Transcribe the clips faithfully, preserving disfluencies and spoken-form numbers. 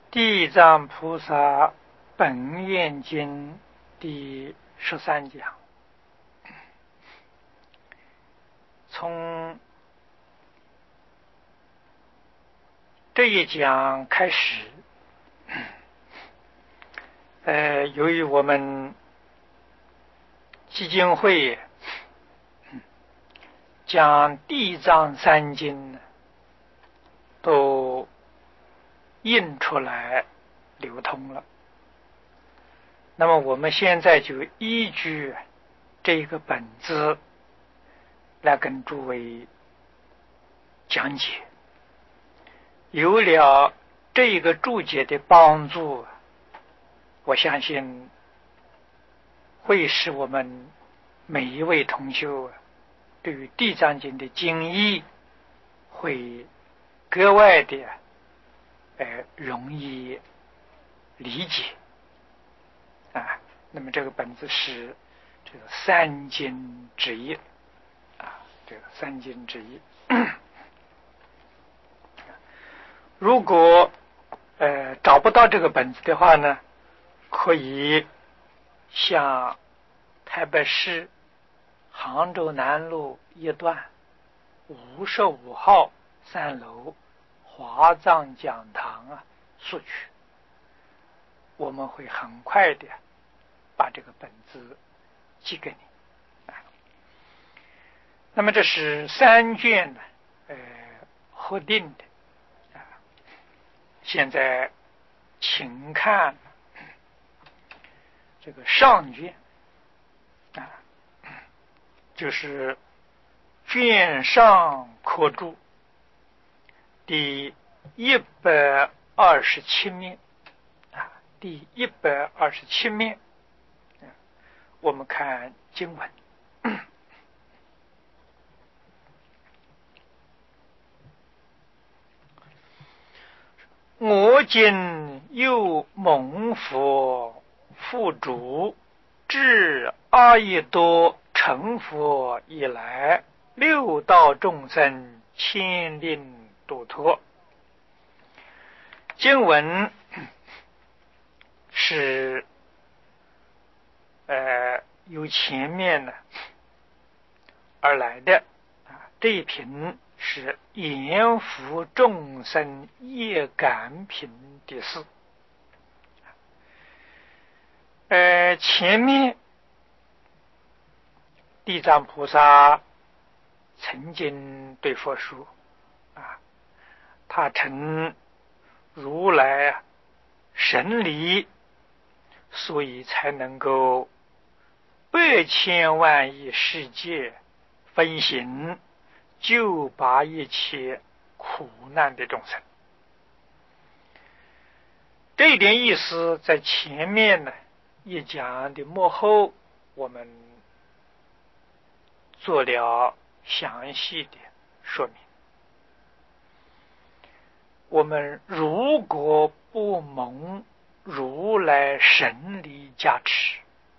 地藏菩萨本愿经第十三讲，从这一讲开始，呃，由于我们基金会将地藏三经都印出来流通了，那么我们现在就依据这个本子来跟诸位讲解。有了这个注解的帮助，我相信会使我们每一位同修对于地藏经的经义会格外的呃容易理解啊。那么这个本子是这个三经之一啊，这个三经之一。如果呃找不到这个本子的话呢，可以向台北市杭州南路一段五十五号三楼华藏讲堂啊索取，我们会很快的把这个本子寄给你。那么这是三卷呢，呃，核定的。现在请看这个上卷啊，就是卷上科注第一百二十七面啊，第一百二十七面，我们看经文。我今又蒙佛付嘱，至阿逸多成佛以来，六道众生牵令度脱。经文是呃由前面呢而来的啊，这一品是严伏众生业感品第四。呃，前面地藏菩萨曾经对佛说啊，他称如来神力，所以才能够百千万亿世界分行，救拔一切苦难的众生。这一点意思在前面呢一讲的末后，我们做了详细的说明。我们如果不蒙如来神力加持，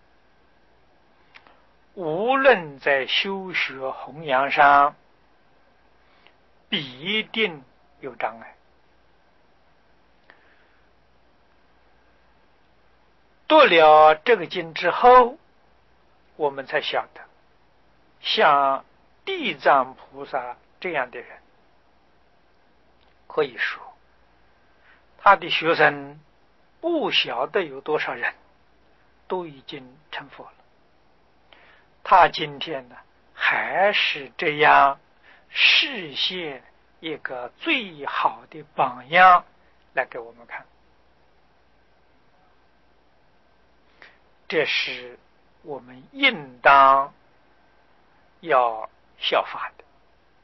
无论在修学弘扬上必定有障碍。读了这个经之后，我们才晓得，像地藏菩萨这样的人，可以说他的学生不晓得有多少人都已经成佛了。他今天呢还是这样示现一个最好的榜样来给我们看，这是我们应当要效法的。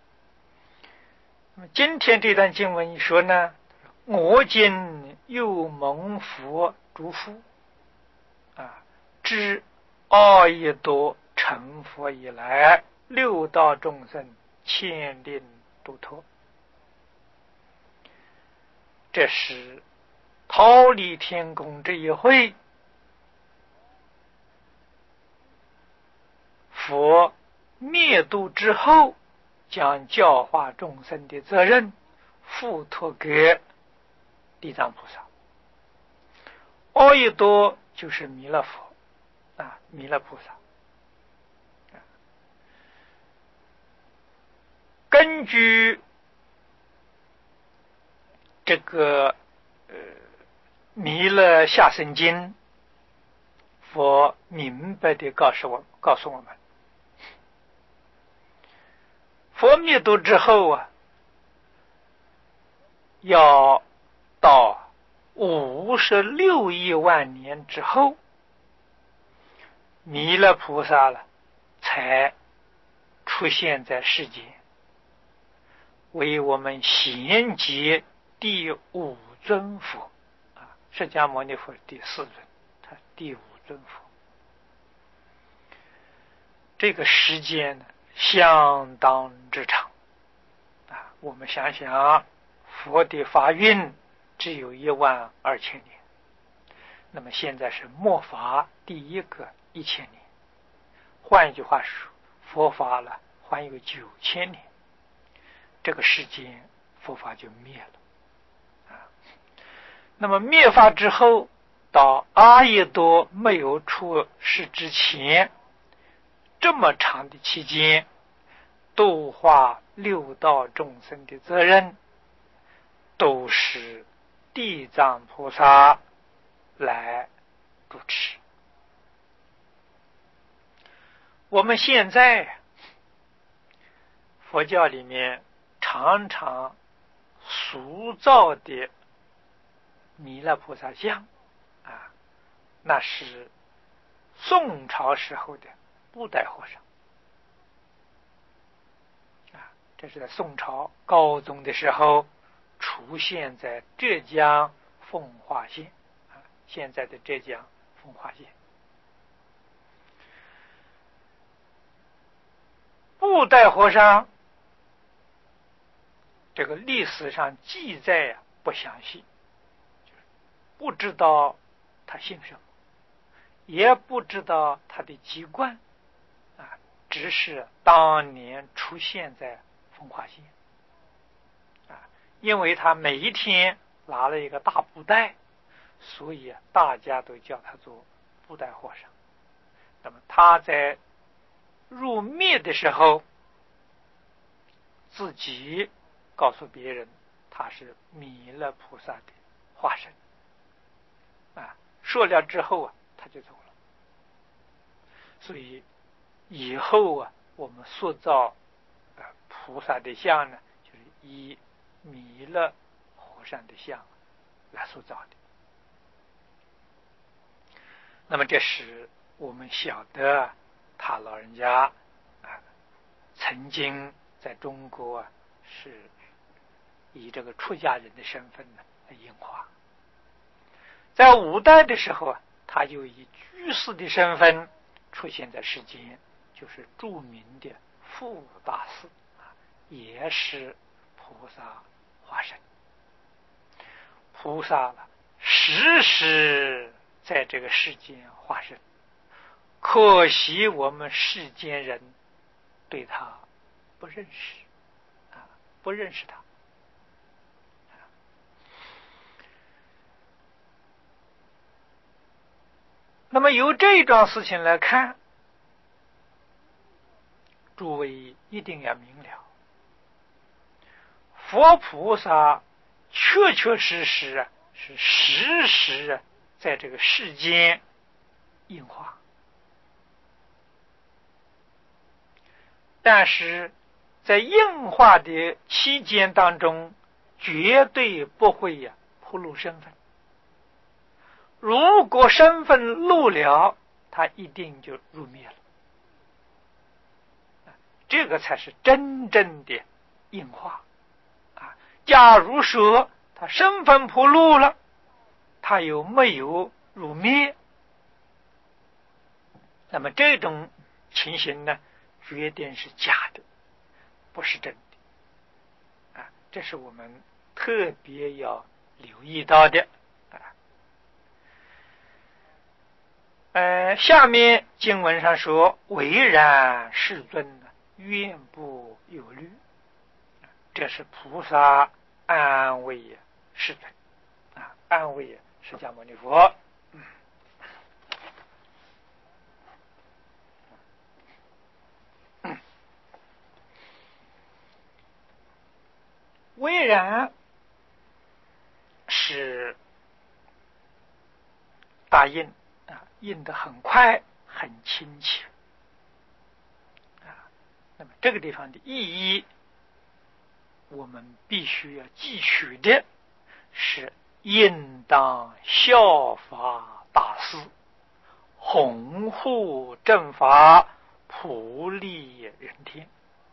那么今天这段经文一说呢，我今又蒙佛嘱咐啊，知阿逸多成佛以来，六道众生牵令度脱。这是忉利天宫这一会，佛灭度之后，将教化众生的责任付托给地藏菩萨阿逸多就是弥勒佛啊，弥勒菩萨。根据这个呃弥勒下生经，佛明白的告诉我告诉我们，佛灭度之后啊，要到五十六亿万年之后，弥勒菩萨了才出现在世间，为我们衔接第五尊佛啊，释迦牟尼佛第四尊，他第五尊佛。这个时间呢，相当之长啊！我们想想，佛的法运只有一万二千年，那么现在是末法第一个一千年，换一句话说，佛法了还有九千年，这个时间佛法就灭了啊。那么灭法之后，到阿逸多没有出世之前，这么长的期间，度化六道众生的责任都是地藏菩萨来主持。我们现在佛教里面常常塑造的弥勒菩萨像啊，那是宋朝时候的布袋和尚啊，这是在宋朝高宗的时候出现在浙江奉化县啊，现在的浙江奉化县。布袋和尚这个历史上记载啊不详细，不知道他姓什么，也不知道他的籍贯啊，只是当年出现在奉化县啊，因为他每一天拿了一个大布袋，所以大家都叫他做布袋和尚。那么他在入灭的时候，自己告诉别人他是弥勒菩萨的化身啊，说了之后啊，他就走了。所以以后啊，我们塑造呃菩萨的像呢，就是以弥勒和尚的像来塑造的。那么这是我们晓得他老人家啊，曾经在中国啊是以这个出家人的身份呢来应化，在五代的时候啊，他就以居士的身份出现在世间，就是著名的富大士啊，也是菩萨化身。菩萨了，时时在这个世间化身，可惜我们世间人对他不认识啊，不认识他。那么由这一桩事情来看，诸位一定要明了，佛菩萨确确实实啊是时时在这个世间应化，但是在应化的期间当中，绝对不会呀、啊、暴露身份。如果身份露了，他一定就入灭了。这个才是真正的应化啊！假如说他身份暴露了，他又没有入灭，那么这种情形呢，决定是假的，不是真的啊！这是我们特别要留意到的啊。呃，下面经文上说：“唯然世尊，愿不有虑。”这是菩萨安慰世尊啊，安慰释迦牟尼佛。 虽然是大印啊，印得很快，很亲切啊。那么这个地方的意义，我们必须要汲取的是应当效法大师，弘护正法，普利人天。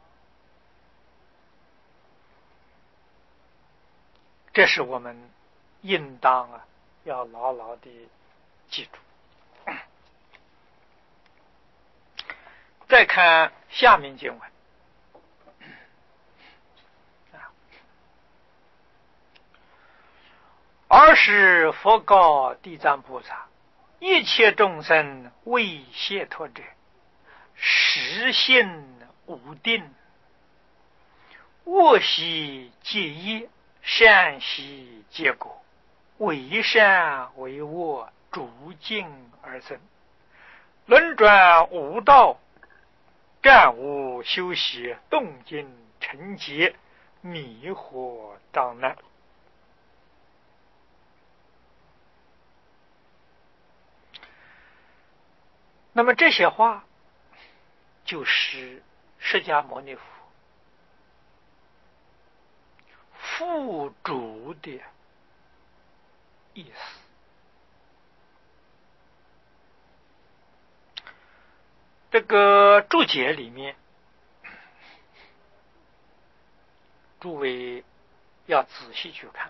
这是我们应当啊要牢牢的记住。再看下面经文啊，尔时佛告地藏菩萨：一切众生为解脱者，实性无定，恶习皆业，善习皆果，为善为恶，逐境而生，轮转无道，战无休息，动静成劫，迷惑障难。那么这些话就是释迦牟尼佛付嘱的意思。这个注解里面，诸位要仔细去看。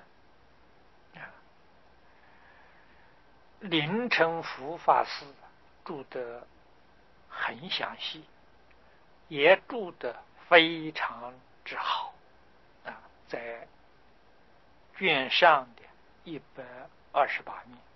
林成福法师注得很详细，也注得非常之好啊，在卷上的一百二十八面。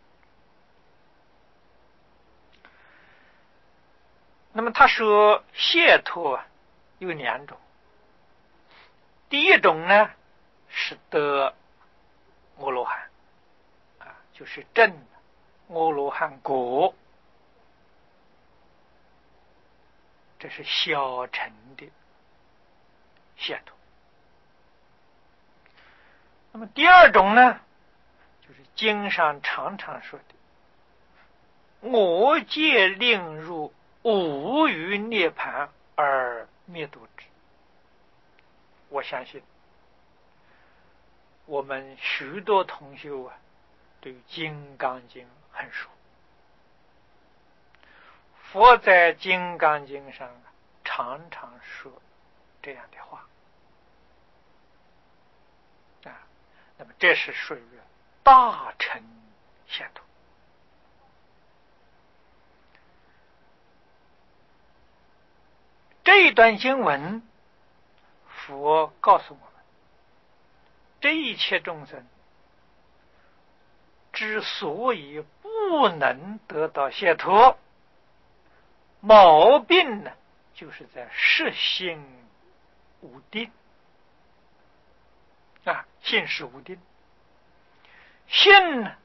那么他说解脱有两种，第一种呢是得阿罗汉啊，就是证阿罗汉果，这是小乘的解脱。那么第二种呢，就是经上常常说的我界令入无余涅盘而灭度之。我相信我们许多同修啊，对《金刚经》很熟。佛在《金刚经》上啊，常常说这样的话啊，那么这是属于大乘解脱。这一段经文，佛告诉我们，这一切众生之所以不能得到解脱，毛病呢，就是在实性无定啊，性是无定。性呢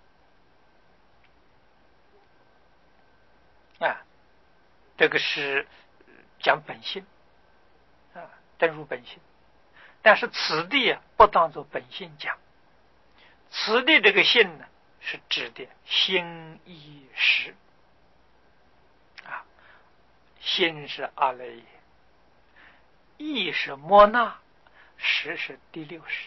啊，这个是讲本性啊，登入本性。但是此地啊，不当作本性讲，此地这个性呢，是指的心意识啊，心是阿赖耶，意是摩那，识是第六识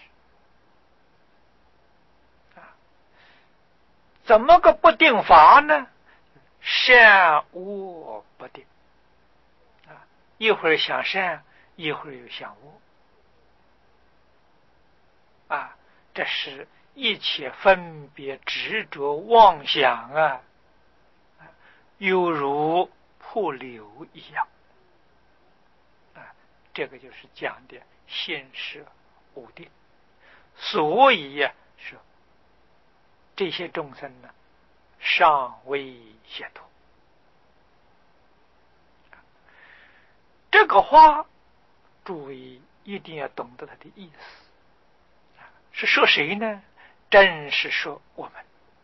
啊。怎么个不定法呢？善恶不定啊，一会儿想善，一会儿又想恶啊，这是一切分别执着妄想啊，犹如瀑流一样啊，这个就是讲的现实无定。所以呀、啊，是这些众生呢，尚未解脱。这个话，诸位一定要懂得它的意思。是说谁呢？正是说我们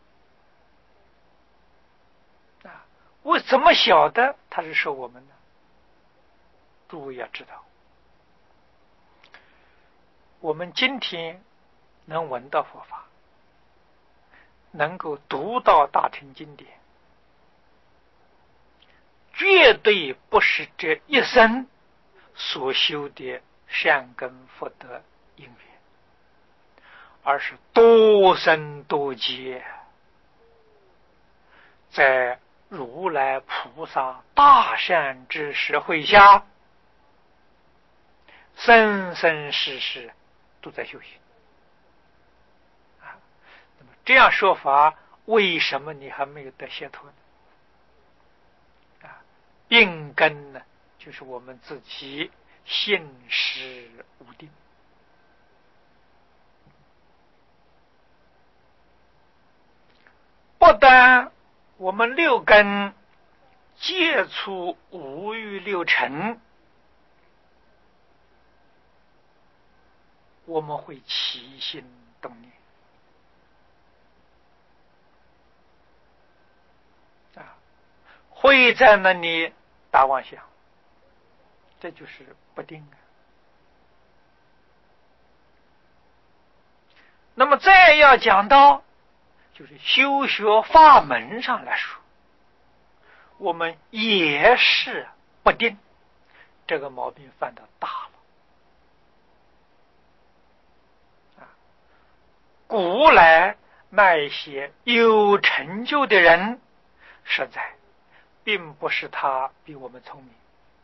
啊！我怎么晓得他是说我们呢？诸位要知道， 我们今天能闻到佛法，能够读到大乘经典，绝对不是这一生所修的善根福德因缘，而是多生多劫在如来菩萨大善之时会下，生生世世都在修行啊。那么这样说法，为什么你还没有得解脱呢？啊，病根呢，就是我们自己信实无定。不但我们六根接触五欲六尘，我们会起心动念啊，会在那里打妄想，这就是不定啊。那么再要讲到就是修学法门上来说，我们也是不定，这个毛病犯得大了啊。古来那些有成就的人，实在并不是他比我们聪明，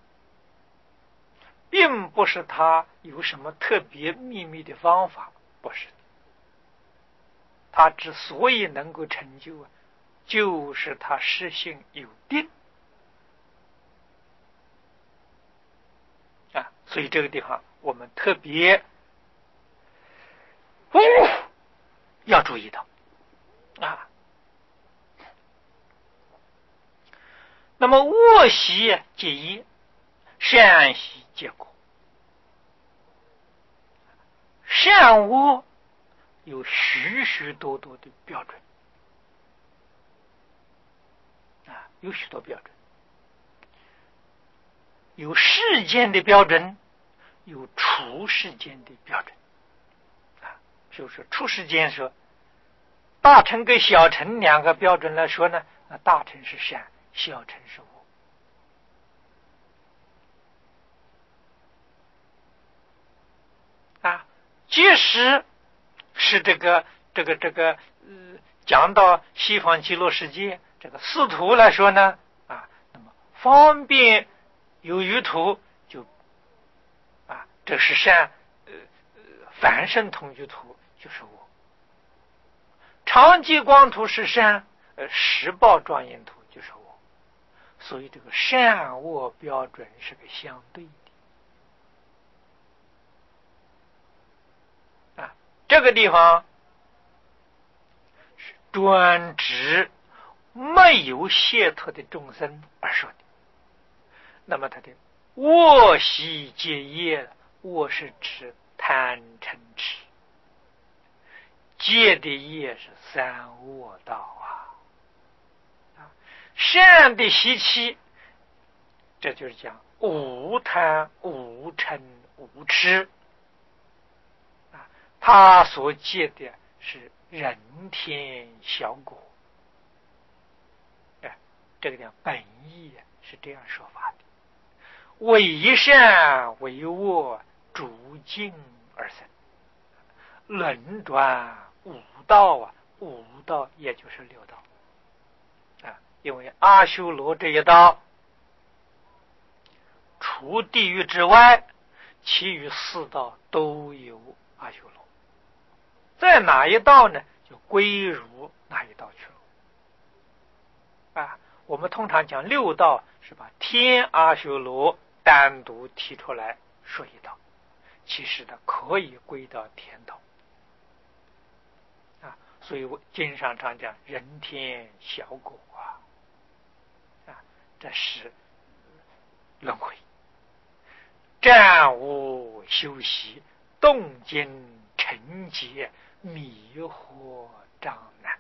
并不是他有什么特别秘密的方法，不是。他之所以能够成就，就是他实性有定啊。所以这个地方我们特别哦要注意到啊。那么恶习皆业，善习皆果。善恶有许许多多的标准啊，有许多标准，有世间的标准，有出世间的标准啊。就是出世间说，大乘跟小乘两个标准来说呢，那大乘是善，小乘是恶啊。即使是这个这个这个呃，讲到西方极乐世界这个四图来说呢啊，那么方便有余图就啊，这是善，呃呃，凡圣同居图就是我，常寂光图是善，呃，实报庄严图就是我，所以这个善恶标准是个相对的啊。这个地方是专指没有解脱的众生而说的。那么他的恶习皆业，恶是指贪嗔痴，戒的业是三恶道啊。善的习气，这就是讲无贪无嗔无痴啊。他所戒的是人天小果，哎，这个讲本意是这样说法的。为善为恶，逐境而生，轮转五道啊，五道也就是六道啊。因为阿修罗这一道，除地狱之外，其余四道都有阿修罗，在哪一道呢，就归入哪一道去了啊。我们通常讲六道是把天阿修罗单独提出来说一道，其实呢可以归到天道啊。所以我经上常讲人天小果啊，啊，这是轮回，战无修习，动经成劫，迷惑障难。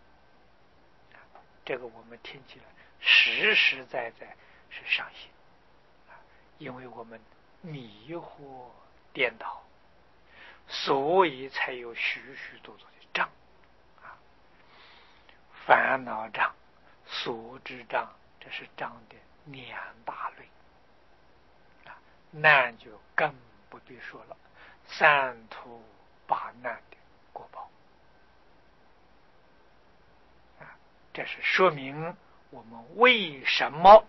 这个我们听起来实实在在是伤心，因为我们迷惑颠倒， 所以才有许许多多的障啊，烦恼障、所知障，这是障的两大类啊，难就更不必说了，三途八难的果报啊，这是说明我们为什么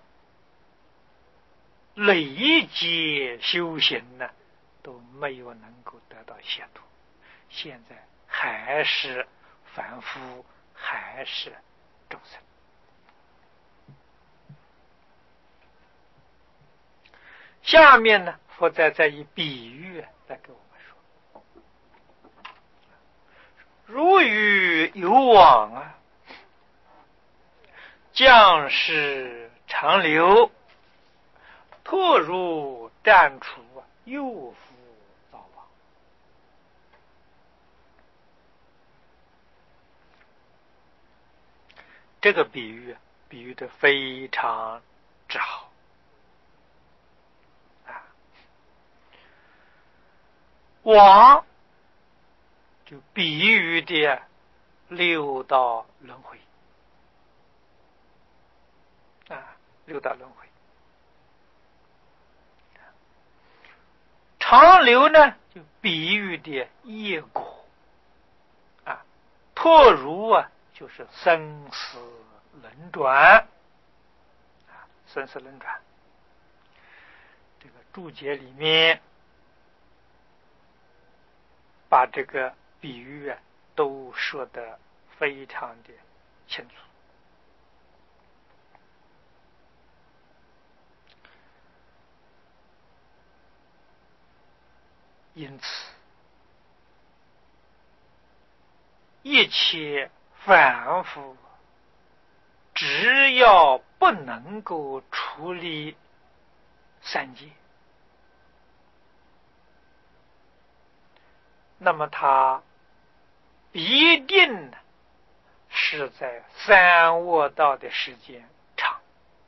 累劫修行呢，都没有能够得到解脱，现在还是凡夫，还是众生。下面呢，佛再再以比喻来给我们说：如雨有往啊，将士长流，拓如战处，又复早亡。这个比喻比喻的非常之好啊！往就比喻的六道轮回啊，六道轮回。长流呢，就比喻的业果啊，拓如啊，就是生死轮转啊，生死轮转。这个注解里面把这个比喻啊都说得非常的清楚。因此，一切凡夫只要不能够处理三界，那么他一定是在三恶道的时间长，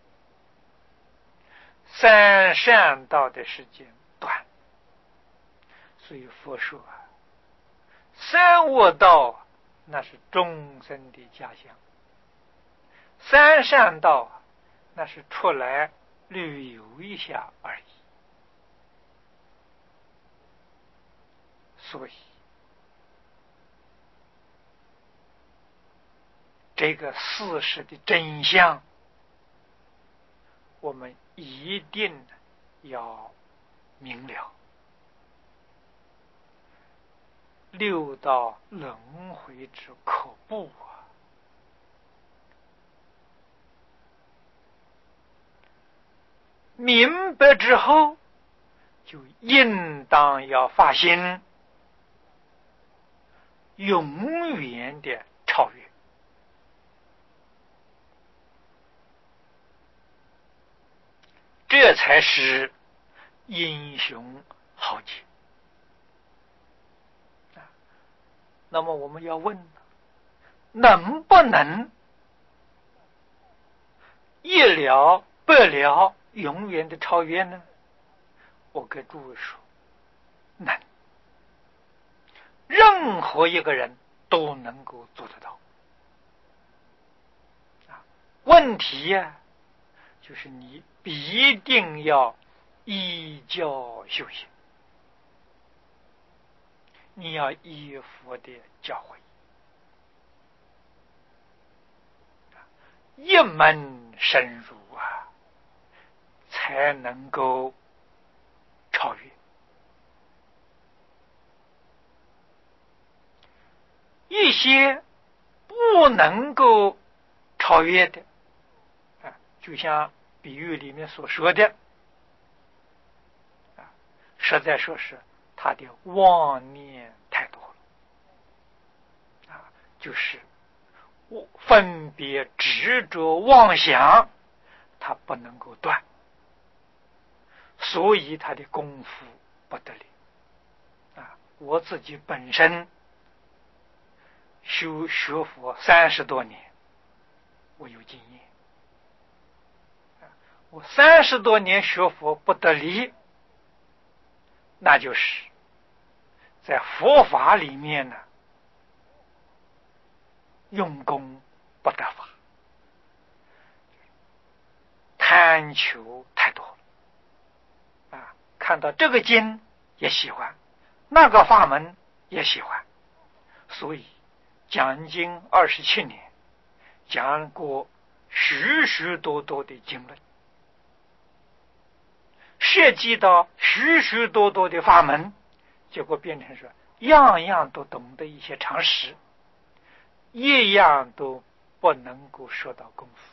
三善道的时间短。所以佛说啊，三恶道那是众生的家乡，三善道那是出来旅游一下而已。所以这个事实的真相，我们一定要明了。六道轮回之可怖啊！明白之后，就应当要发心，永远的超越。这才是英雄豪杰。那么我们要问，能不能一了百了，永远的超越呢？我给诸位说，能，任何一个人都能够做得到。问题呀、啊，就是你必定要依教修行，你要依佛的教诲，一门深入啊，才能够超越。一些不能够超越的啊，就像比喻里面所说的啊，实在说是他的妄念太多了啊，就是分别执着妄想，他不能够断，所以他的功夫不得力啊。我自己本身修学佛三十多年，我有经验。我三十多年学佛不得力，那就是在佛法里面呢，用功不得法，贪求太多了啊！看到这个经也喜欢，那个法门也喜欢，所以讲经二十七年，讲过许许多多的经论，涉及到许许多多的法门，结果变成说样样都懂得一些常识，一样都不能够说到功夫。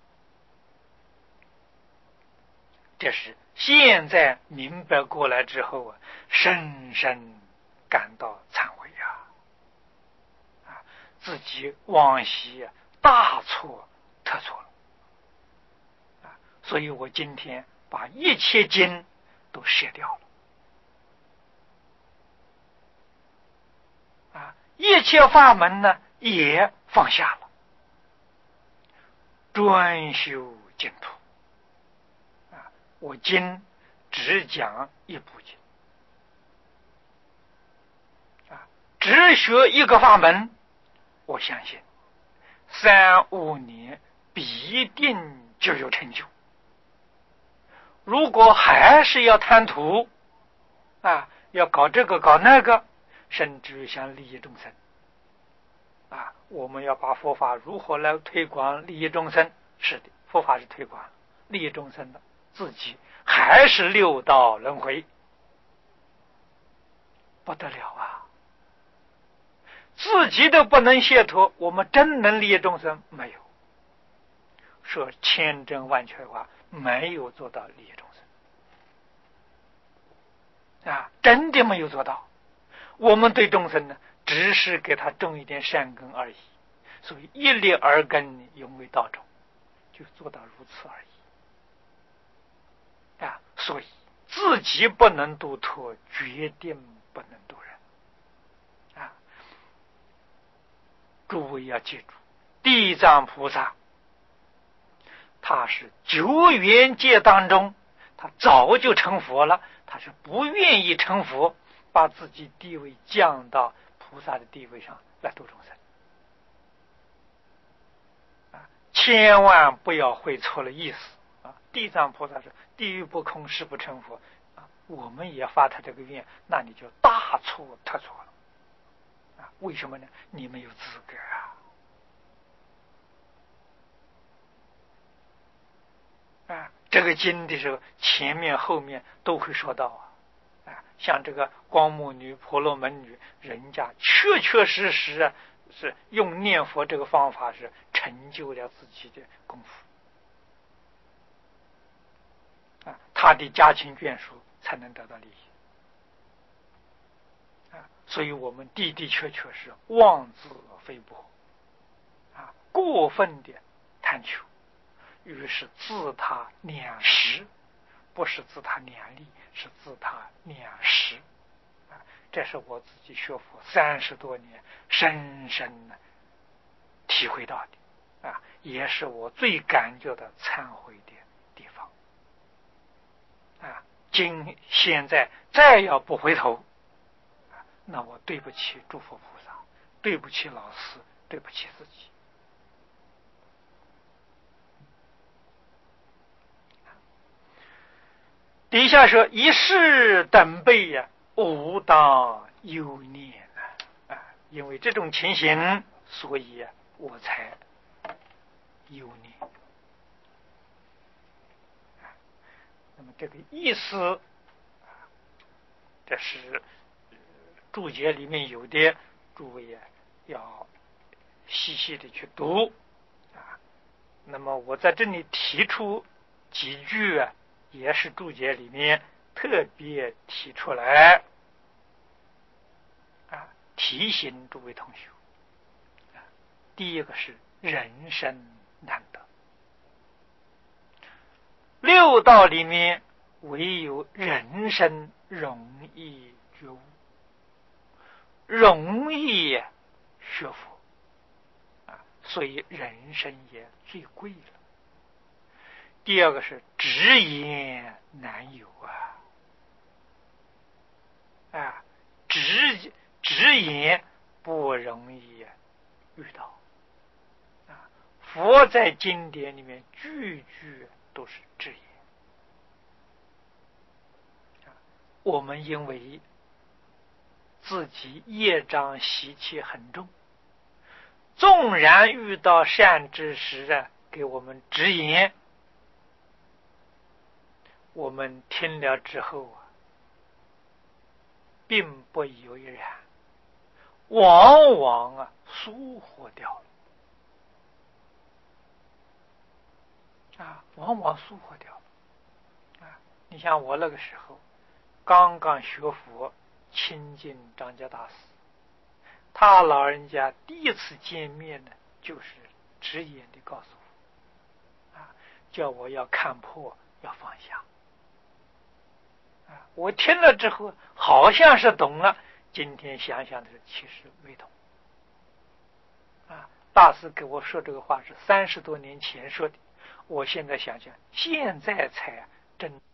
这是现在明白过来之后啊，深深感到忏悔啊！啊，自己往昔啊大错特错了啊！所以我今天把一切经都舍掉了啊，一切法门呢也放下了，专修净土。我今只讲一部经啊，只学一个法门，我相信三五年必定就有成就。如果还是要贪图啊，要搞这个搞那个，甚至想利益众生啊，我们要把佛法如何来推广利益众生？是的，佛法是推广利益众生的，自己还是六道轮回，不得了啊！自己都不能解脱，我们真能利益众生？没有，说千真万确的话，没有做到利益众生啊，真的没有做到。我们对众生呢，只是给他种一点善根而已，所以一粒耳根永为道种，就做到如此而已啊。所以自己不能度脱，决定不能度人啊！诸位要记住，地藏菩萨他是九缘界当中，他早就成佛了，他是不愿意成佛，把自己地位降到菩萨的地位上来度众生啊！千万不要会错了意思啊！地藏菩萨说地狱不空，誓不成佛啊！我们也发他这个愿，那你就大错特错了啊！为什么呢？你没有资格啊！啊，这个经的时候，前面后面都会说到啊，啊，像这个光目女、婆罗门女，人家确确实实啊，是用念佛这个方法是成就了自己的功夫啊，他的家亲眷属才能得到利益啊，所以我们的的确确是妄自菲薄啊，过分的贪求。于是自他两食，不是自他两利，是自他两食啊！这是我自己学佛三十多年深深的体会到的啊，也是我最感觉的忏悔的地方啊！今现在再要不回头啊，那我对不起诸佛菩萨，对不起老师，对不起自己。底下说一世等辈呀、啊，无当忧念啊！因为这种情形，所以啊，我才忧念。那么这个意思，这是注解里面有的，诸位啊要细细的去读啊。那么我在这里提出几句啊。也是注解里面特别提出来啊，提醒诸位同学啊。第一个是人生难得，六道里面唯有人生容易觉悟，容易学佛啊，所以人生也最贵了。第二个是直言难有啊，啊， 直直言不容易遇到啊！佛在经典里面句句都是直言。我们因为自己业障习气很重，纵然遇到善知识啊，给我们直言，我们听了之后啊，并不以为然，往往啊疏忽掉了啊，往往疏忽掉了啊！你像我那个时候刚刚学佛，亲近张家大师，他老人家第一次见面呢，就是直言的告诉我啊，叫我要看破，要放下啊。我听了之后好像是懂了，今天想想的是其实没懂啊。大师给我说这个话是三十多年前说的，我现在想想，现在才真